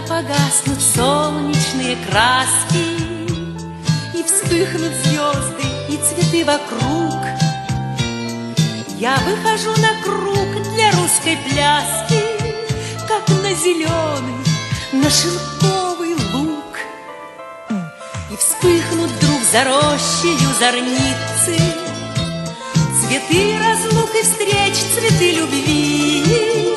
погаснут солнечные краски, и вспыхнут звезды и цветы вокруг, я выхожу на круг для русской пляски, как на зеленый, на шелковый луг. И вспыхнут вдруг за рощею зорницы, цветы разлук и встреч, цветы любви.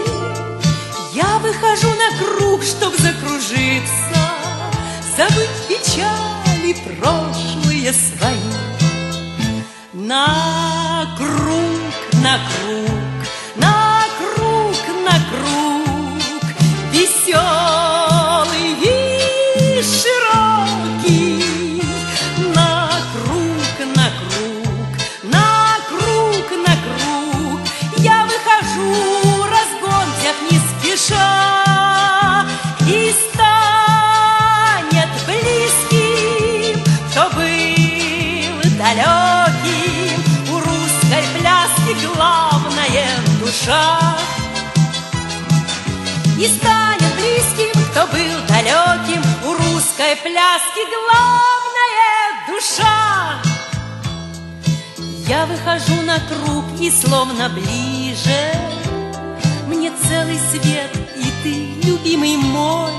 Я выхожу на круг, чтоб закружиться, забыть печали прошлые свои. На круг, на круг, на круг, на круг, веселый и широкий. На круг, на круг, на круг, на круг, я выхожу, разгон взяв не спеша, и станет близким, кто был далеким. У русской пляски главная душа. И станет близким, кто был далеким. У русской пляски главная душа. Я выхожу на круг и словно ближе, мне целый свет, и ты, любимый мой.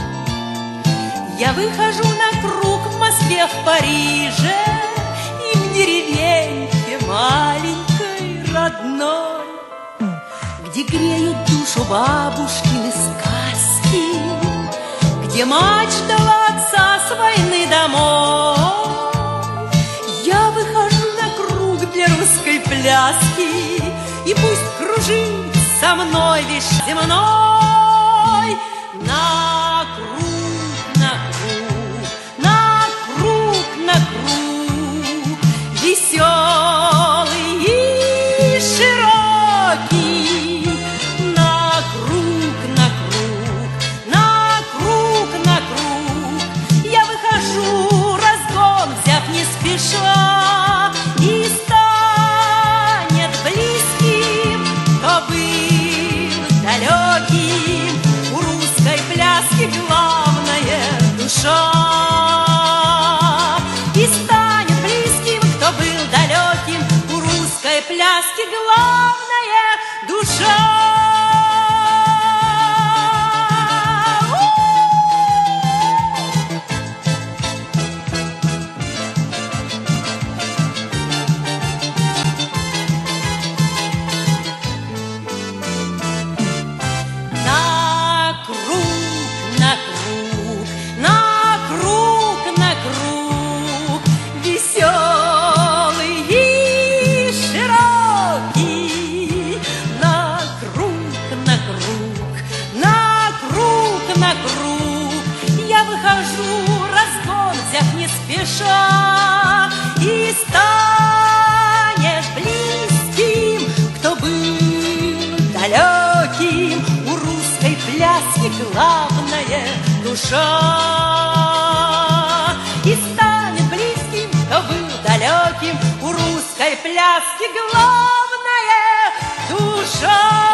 Я выхожу на круг в Москве, в Париже, и в деревеньке маленькой родной, где греют душу бабушкины сказки, где мать ждала отца с войны домой. Я выхожу на круг для русской пляски, и пусть кружит со мной весь земной. На круг, на круг, на круг, на круг, веселый и широкий. На круг, на круг, на круг, на круг, я выхожу, разгон взяв не спеша, и станет близким, кто был далеким. У русской пляски главная душа. И станет близким, кто был далеким. У русской пляски главная душа. И станешь близким, кто был далеким. У русской пляски главная душа. И станет близким, кто был далеким. У русской пляски главная душа.